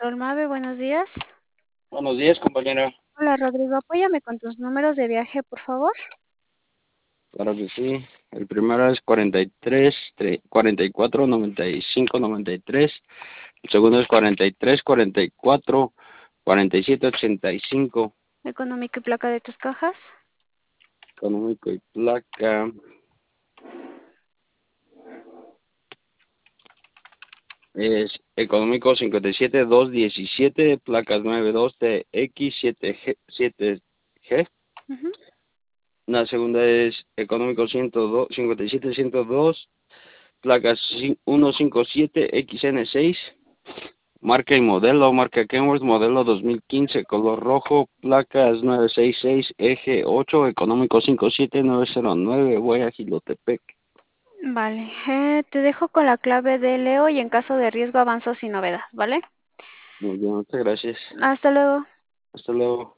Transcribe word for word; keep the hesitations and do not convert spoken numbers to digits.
Olmave, buenos días. Buenos días, compañera. Hola, Rodrigo, apóyame con tus números de viaje, por favor. Claro que sí. El primero es cuarenta y tres, tre- cuarenta y cuatro, noventa y cinco, noventa y tres. El segundo es cuarenta y tres, cuarenta y cuatro, cuarenta y siete, ochenta y cinco. Económico y placa de tus cajas. Económico y placa. Es económico cincuenta y siete, doscientos diecisiete, placas noventa y dos T X siete G, siete G. Ujú. La segunda es económico ciento dos, cincuenta y siete, ciento dos, placas ciento cincuenta y siete X N seis. Marca y modelo, marca Kenworth, modelo dos mil quince, color rojo, placas nueve seis seis, eje ocho, económico cinco siete nueve cero nueve, voy a Gilotepec. Vale, eh, te dejo con la clave de Leo y en caso de riesgo avanzo sin novedad, ¿vale? Muy bien, muchas gracias. Hasta luego. Hasta luego.